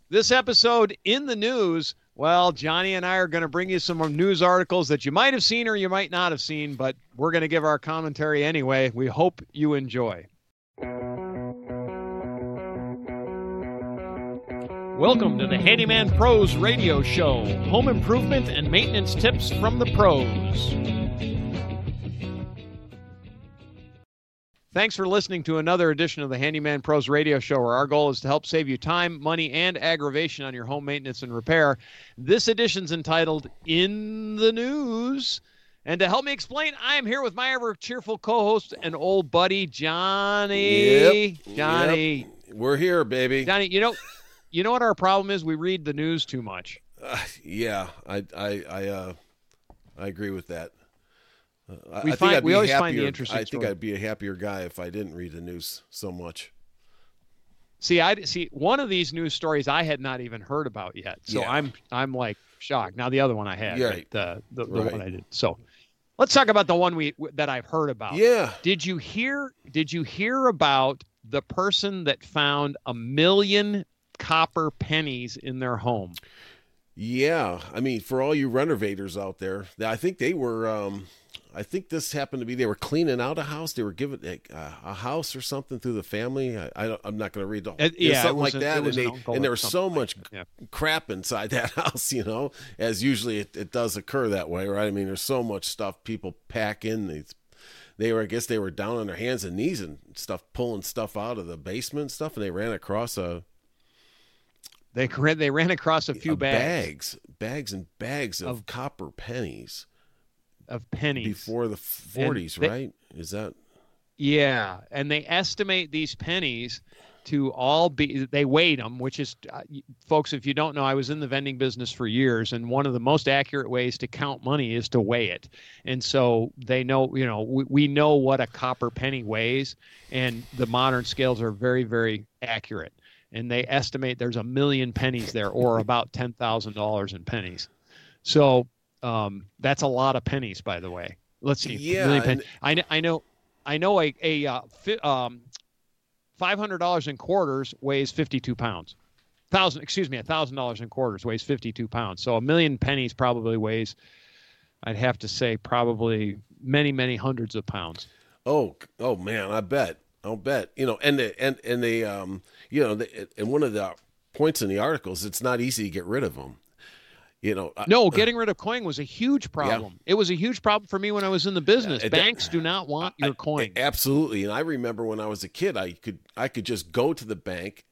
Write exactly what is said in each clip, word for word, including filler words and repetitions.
This episode in the news, well, Johnny and I are going to bring you some news articles that you might have seen or you might not have seen, but we're going to give our commentary anyway. We hope you enjoy. Welcome to the Handyman Pros Radio Show, home improvement and maintenance tips from the pros. Thanks for listening to another edition of the Handyman Pros Radio Show, where our goal is to help save you time, money, and aggravation on your home maintenance and repair. This edition's entitled In the News. And to help me explain, I am here with my ever cheerful co-host and old buddy, Johnny. Yep. Johnny. Yep. We're here, baby. Johnny, you know, you know what our problem is? We read the news too much. Uh, yeah, I I I uh I agree with that. Uh, we I find, think I'd we be always happier, find the interesting I think story. I'd be a happier guy if I didn't read the news so much. See, I see one of these news stories I had not even heard about yet, so Yeah. I'm I'm like shocked. Now the other one I had, Yeah, right, the the, the right. one I did. So let's talk about the one we that I've heard about. Yeah. Did you hear? Did you hear about the person that found a million copper pennies in their home? Yeah, I mean, for all you renovators out there, I think they were. Um, I think this happened to be they were cleaning out a house. They were giving a, a house or something through the family. I, I don't, I'm not going to read the It, yeah, something it was like a, that. it was and an they uncle and there or was so something much like that. Yeah. crap inside that house, you know, as usually it, it does occur that way, right? I mean, there's so much stuff people pack in. These, they were, I guess, they were down on their hands and knees and stuff, pulling stuff out of the basement and stuff, and they ran across a. They they ran across a few a bags, bags, bags and bags of, Of- copper pennies of pennies. before the forties, they- right? Is that? Yeah, and they estimate these pennies to all be, they weighed them, which is, uh, folks, if you don't know, I was in the vending business for years, and one of the most accurate ways to count money is to weigh it. And so they know, you know, we, we know what a copper penny weighs, and the modern scales are very, very accurate. And they estimate there's a million pennies there, or about ten thousand dollars in pennies. So um, that's a lot of pennies, by the way. Let's see. Yeah, million pen- and- I, kn- I know. I know a, a uh, fi- um, five hundred dollars in quarters weighs fifty-two pounds. Thousand, excuse me, one thousand dollars in quarters weighs fifty-two pounds. So a million pennies probably weighs, I'd have to say, probably many, many hundreds of pounds. Oh, oh man, I bet. I'll bet. You know, and the, and and they, um, you know, the, and one of the points in the articles, it's not easy to get rid of them. You know, No, getting rid of coin was a huge problem. It was a huge problem for me when I was in the business. Uh, it- Banks do not want your I- coin. Absolutely. And I remember when I was a kid, I could I could just go to the bank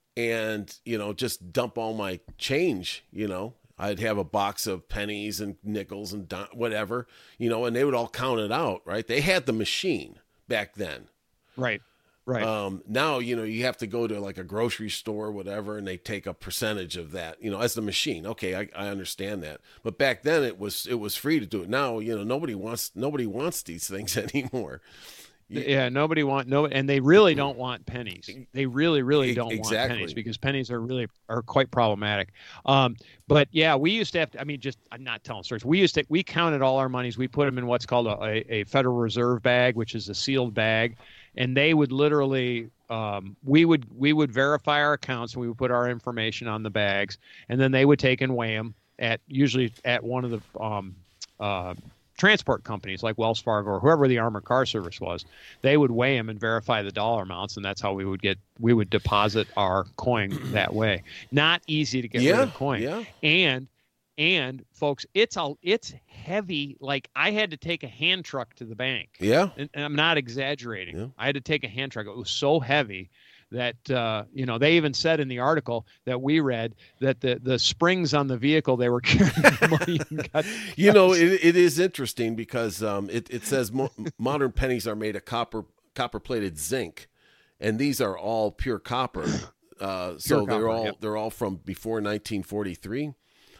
and, you know, just dump all my change, you know. I'd have a box of pennies and nickels and di- whatever, you know, and they would all count it out, right? They had the machine back then. Right, right. Um, now, you know, you have to go to like a grocery store or whatever, and they take a percentage of that, you know, as the machine. Okay, I, I understand that. But back then it was it was free to do it. Now, you know, nobody wants nobody wants these things anymore. You- Yeah, nobody want no, and they really don't want pennies. They really, really E- don't want exactly. pennies because pennies are really are quite problematic. Um, but yeah, we used to have to. I mean, just I'm not telling stories. We used to we counted all our monies. We put them in what's called a, a, a Federal Reserve bag, which is a sealed bag, and they would literally. Um, we would we would verify our accounts and we would put our information on the bags, and then they would take and weigh them at usually at one of the um, uh, transport companies like Wells Fargo or whoever the Armored Car Service was. They would weigh them and verify the dollar amounts, and that's how we would get we would deposit our coin that way. Not easy to get Yeah, rid of coin. yeah. And and folks, it's a it's heavy. Like I had to take a hand truck to the bank. Yeah. And, and I'm not exaggerating. Yeah. I had to take a hand truck. It was so heavy that uh, you know, they even said in the article that we read that the the springs on the vehicle they were carrying the money and got You know, it, it is interesting because um, it, it says mo- modern pennies are made of copper copper plated zinc, and these are all pure copper. Uh, so Pure they're copper, all yep. they're all from before nineteen forty-three.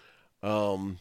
Um,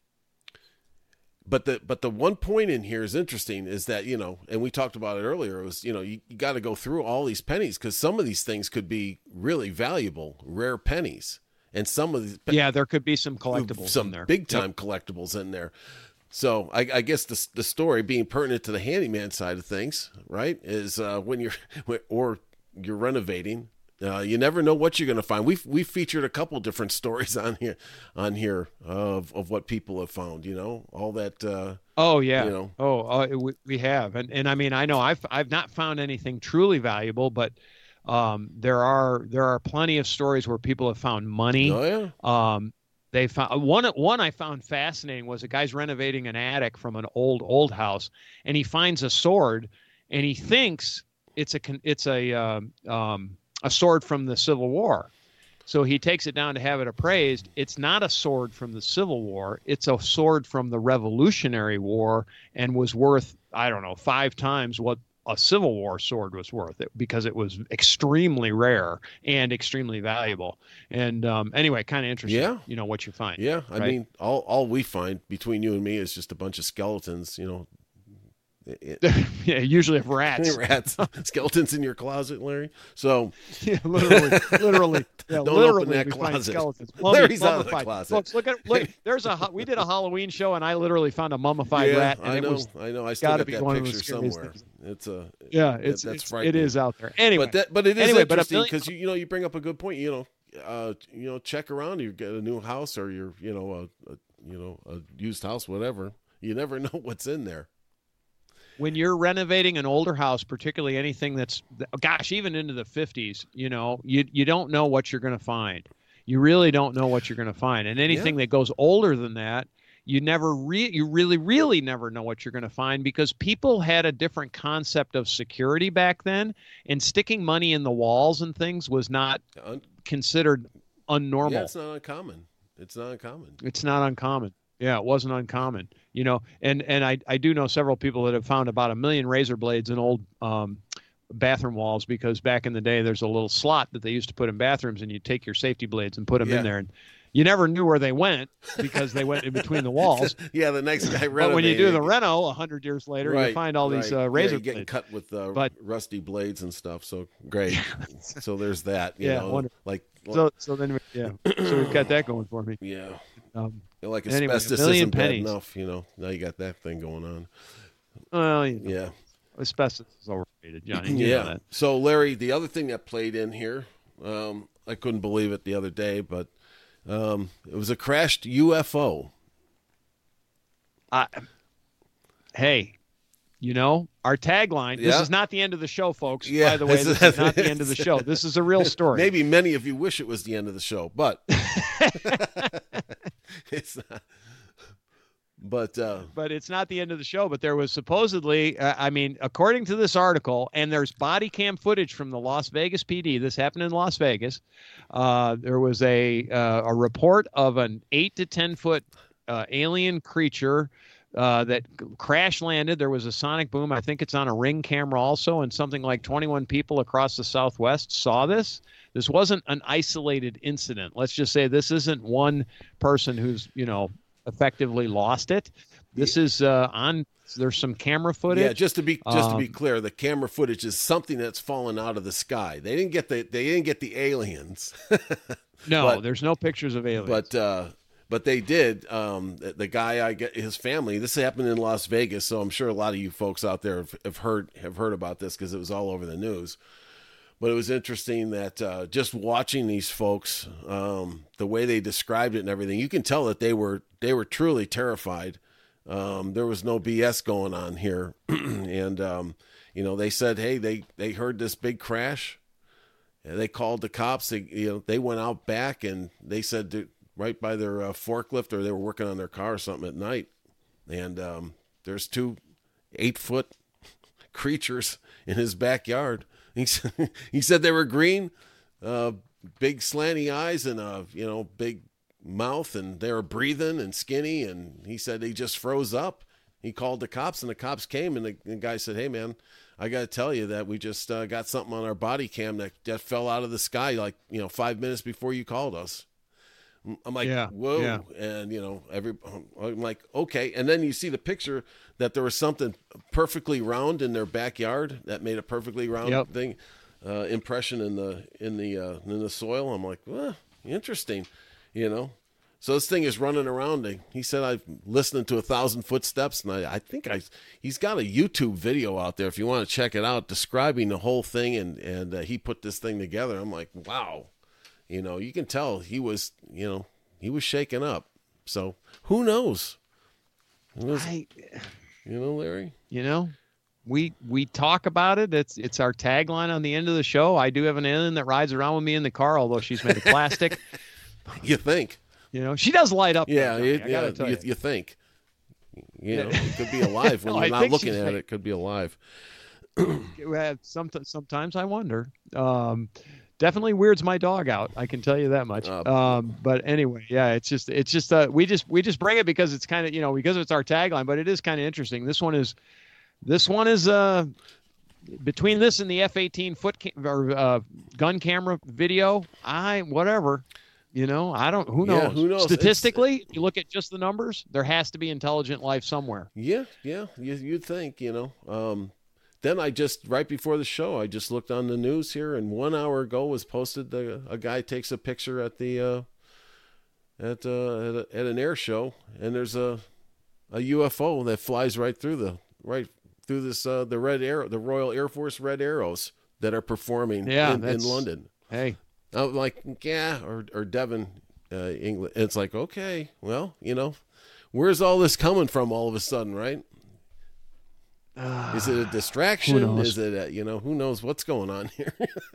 but the but the one point in here is interesting is that, you know, and we talked about it earlier, it was, you know, you, you got to go through all these pennies because some of these things could be really valuable, rare pennies, and some of these pe- yeah, there could be some collectibles some in there. big time collectibles in there. So I, I guess the the story being pertinent to the handyman side of things, right, is uh, when you're or you're renovating, uh, you never know what you're going to find. We've we featured a couple different stories on here on here of of what people have found. You know, all that. Uh, oh yeah. You know. Oh, uh, we, we have, and and I mean, I know I've I've not found anything truly valuable, but um, there are there are plenty of stories where people have found money. Oh yeah. Um, they found one one I found fascinating was a guy's renovating an attic from an old old house, and he finds a sword, and he thinks it's a it's a um, um, a sword from the Civil War. So he takes it down to have it appraised. It's not a sword from the Civil War. It's a sword from the Revolutionary War and was worth, I don't know, five times what a Civil War sword was worth, it because it was extremely rare and extremely valuable. And um, anyway, kind of interesting, yeah. you know, what you find. Yeah, I right? mean, all all we find between you and me is just a bunch of skeletons, you know. It, yeah, usually of rats. Rats, skeletons in your closet, Larry. So, yeah, literally, literally, yeah, don't literally, open that we find closet. skeletons. Larry's out of the Mummified. closet. Folks, look at look. There's a we did a Halloween show, and I literally found a mummified yeah, rat. And I it know, was, I know. I still gotta got be that one of the picture scariest somewhere. things. It's a yeah, that, it's, that's it's frightening. it is out there. Anyway, but that but it is anyway, but interesting million, because you you know you bring up a good point. You know, uh, you know, check around. You get a new house or you're you know a, a you know a used house, whatever. You never know what's in there. When you're renovating an older house, particularly anything that's, gosh, even into the fifties, you know, you you don't know what you're going to find. You really don't know what you're going to find. And anything Yeah. that goes older than that, you never re- you really, really never know what you're going to find because people had a different concept of security back then, and sticking money in the walls and things was not Un- considered unnormal. Yeah, it's not uncommon. It's not uncommon. It's not uncommon. Yeah, it wasn't uncommon, you know, and, and I, I do know several people that have found about a million razor blades in old um, bathroom walls because back in the day, there's a little slot that they used to put in bathrooms and you take your safety blades and put them Yeah. in there. And you never knew where they went because they went in between the walls. Yeah, the next guy But when you do renovating- the reno a hundred years later, right, you find all these right. uh, razor yeah, you're getting blades. cut with uh, But- rusty blades and stuff. So great. So there's that. You Yeah, know, wonderful. like So, so then, yeah, so we've got that going for me. yeah, Um, like Anyway, a asbestos million isn't bad pennies. enough. You know, now you got that thing going on. well, you know, Yeah, asbestos is overrated, Johnny. You yeah. know that. So Larry, the other thing that played in here, um, I couldn't believe it the other day, but um, it was a crashed U F O. I, hey, you know, our tagline, this Yeah. is not the end of the show, folks. Yeah, By the way, it's- this is not the end of the show. This is a real story. Maybe many of you wish it was the end of the show, but it's not. But uh, But it's not the end of the show. But there was supposedly, uh, I mean, according to this article, and there's body cam footage from the Las Vegas P D. This happened in Las Vegas. Uh, there was a uh, a report of an eight to ten foot uh, alien creature uh, that crash landed. There was a sonic boom. I think it's on a Ring camera also, and something like twenty-one people across the Southwest saw this. This wasn't an isolated incident. Let's just say this isn't one person who's, you know, effectively lost it. This is uh, on. There's some camera footage. yeah, just to be just to be Um, clear, the camera footage is something that's fallen out of the sky. They didn't get the they didn't get the aliens, No, but- there's no pictures of aliens. but uh, but they did. Um, the, the guy I get his family. This happened in Las Vegas, so I'm sure a lot of you folks out there have, have heard have heard about this because it was all over the news. But it was interesting that uh, just watching these folks, um, the way they described it and everything, you can tell that they were they were truly terrified. Um, there was no B S going on here, and um, you know they said, hey, they, they heard this big crash, and they called the cops. They you know they went out back and they said to, right by their uh, forklift, or they were working on their car or something at night, and um, there's two eight foot creatures in his backyard. He said, he said they were green, uh, big slanty eyes and a, you know, big mouth, and they were breathing and skinny. And he said he just froze up. He called the cops, and the cops came, and the, the guy said, hey, man, I got to tell you that we just uh, got something on our body cam that, that fell out of the sky like, you know, five minutes before you called us. I'm like, Yeah, whoa. yeah. And, you know, every, I'm like, okay. And then you see the picture that there was something perfectly round in their backyard that made a perfectly round Yep. thing, uh, impression in the, in the, uh, in the soil. I'm like, well, interesting, you know, So this thing is running around. He said, I'm listening to a thousand footsteps. And I, I think I, he's got a YouTube video out there if you want to check it out, describing the whole thing. And, and uh, he put this thing together. I'm like, wow. You know, you can tell he was, you know, he was shaken up. So who knows? Who knows? I, you know, Larry? You know, we we talk about it. It's it's our tagline on the end of the show. I do have an alien that rides around with me in the car, although she's made of plastic. You think? You know, she does light up. Yeah, though, it, I yeah. tell You, you. you think? You know, it could be alive when No, you're I not think looking she's at fake. it. It could be alive. Sometimes, sometimes I wonder. Um, definitely weirds my dog out. I can tell you that much. Uh, Um, but anyway, yeah, it's just, it's just, uh, we just, we just bring it because it's kind of, you know, because it's our tagline. But it is kind of interesting. This one is, this one is, uh, between this and the F eighteen foot cam- or uh, gun camera video. I whatever. You know, I don't. Who knows? Yeah, who knows? Statistically, it's, you look at just the numbers. There has to be intelligent life somewhere. Yeah, yeah. You, you'd think, you know. Um, then I just right before the show, I just looked on the news here, and one hour ago was posted. The, a guy takes a picture at the uh, at uh, at, a, at an air show, and there's a a U F O that flies right through the right through this uh, the red arrow, the Royal Air Force Red Arrows that are performing Yeah, in, in that's- London. Hey, I'm like, yeah, or or Devon, uh, England. It's like, okay, well, you know, where's all this coming from all of a sudden, right? uh, Is it a distraction? knows? Is it, a, you know, who knows what's going on here?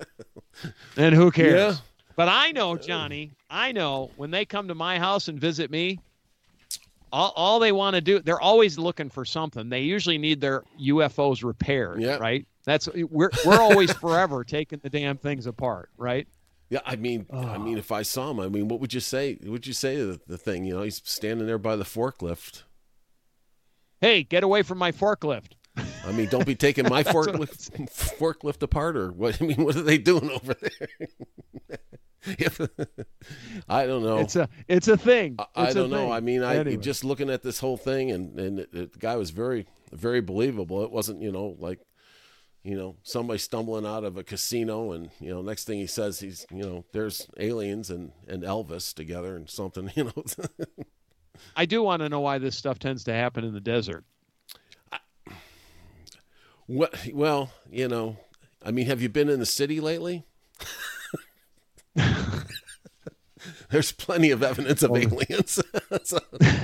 and who cares? Yeah. But I know, Johnny. I know when they come to my house and visit me, all, all they want to do, they're always looking for something. They usually need their U F Os repaired, Yeah. right? That's we're we're always forever taking the damn things apart, right? Yeah, I mean, I mean, if I saw him, I mean, what would you say? What would you say to the, the thing? You know, he's standing there by the forklift. Hey, get away from my forklift. I mean, don't be taking my That's what forklift forklift apart, or what? I mean, what are they doing over there? If, I don't know. It's a it's a thing. I, I It's a don't know. thing. I mean, I Anyway. just looking at this whole thing, and and it, it, the guy was very very believable. It wasn't, you know, like, you know, somebody stumbling out of a casino, and you know, next thing he says, he's, you know, there's aliens and and Elvis together and something, you know. I do want to know why this stuff tends to happen in the desert. What? Well, you know, I mean, have you been in the city lately? There's plenty of evidence of aliens. So-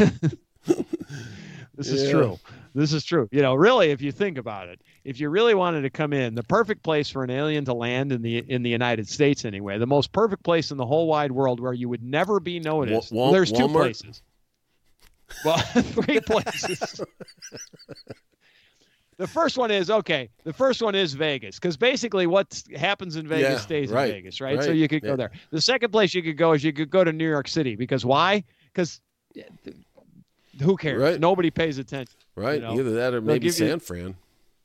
This is Yeah. true. This is true. You know, really, if you think about it, if you really wanted to come in, the perfect place for an alien to land in the in the United States, anyway, the most perfect place in the whole wide world where you would never be noticed. Wa- well, there's two Walmart? places. Well, three places. The first one is okay. The first one is Vegas, because basically what happens in Vegas Yeah, stays right, in Vegas, right? So right, you could yeah. go there. The second place you could go is you could go to New York City, because why? Because who cares? Right. Nobody pays attention. Right? You know, Either that or maybe give you- San Fran.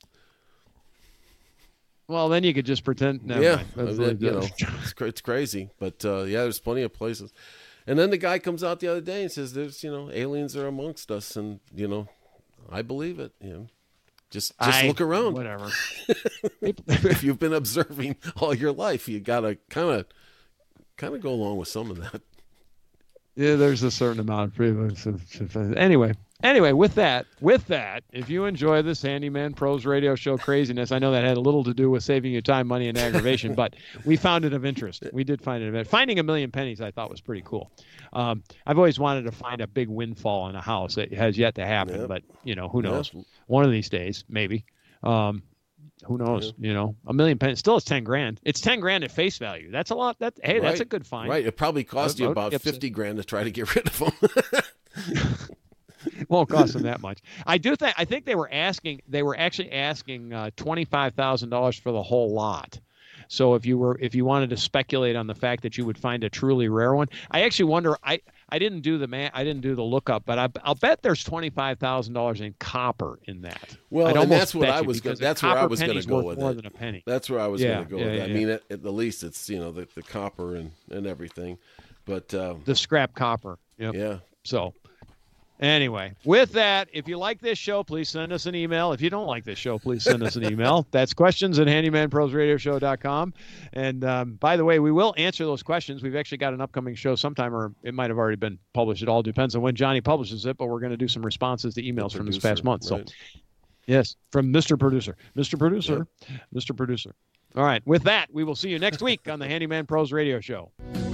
Well, then you could just pretend. Never yeah, mind. I That's- mean, you know, that's- it's, cra- it's crazy, but uh, yeah, there's plenty of places. And then the guy comes out the other day and says, "There's, you know, aliens are amongst us," and you know, I believe it. You know, just just I- look around. Whatever. If you've been observing all your life, you gotta kind of kind of go along with some of that. Yeah, there's a certain amount of prevalence. Anyway, anyway, with that, with that, if you enjoy this Handyman Pros radio show craziness, I know that had a little to do with saving you time, money, and aggravation, but we found it of interest. We did find it of interest. Finding a million pennies, I thought, was pretty cool. Um, I've always wanted to find a big windfall in a house. It has yet to happen, Yep. but you know, who Yeah. knows? One of these days, maybe. Um, who knows? You know, a million pennies. Still, it's ten grand. It's ten grand at face value. That's a lot. That hey, that's Right. a good find. Right? It probably cost I- I you would about be upset. fifty grand to try to get rid of them. It won't cost them that much. I do think I think they were asking they were actually asking uh, twenty five thousand dollars for the whole lot. So if you were if you wanted to speculate on the fact that you would find a truly rare one, I actually wonder. I I didn't do the man I didn't do the lookup, but I, I'll bet there's twenty five thousand dollars in copper in that. Well, I'd and almost that's what bet I you, was gonna- because a that's where I copper was gonna penny's go worth with more it. than a penny. That's where I was Yeah, going to go yeah, with it. yeah, I yeah. mean, at, at the least, it's, you know, the, the copper and, and everything. But, uh, The scrap copper. Yep. yeah. So, Anyway, with that, if you like this show, please send us an email. If you don't like this show, please send us an email. That's questions at handyman pros radio show dot com. And um, by the way, we will answer those questions. We've actually got an upcoming show sometime, or it might have already been published. It all depends on when Johnny publishes it, but we're going to do some responses to emails from this past month. Right. So, yes, from Mister Producer. Mister Producer. Yep. Mister Producer. All right. With that, we will see you next week on the Handyman Pros Radio Show.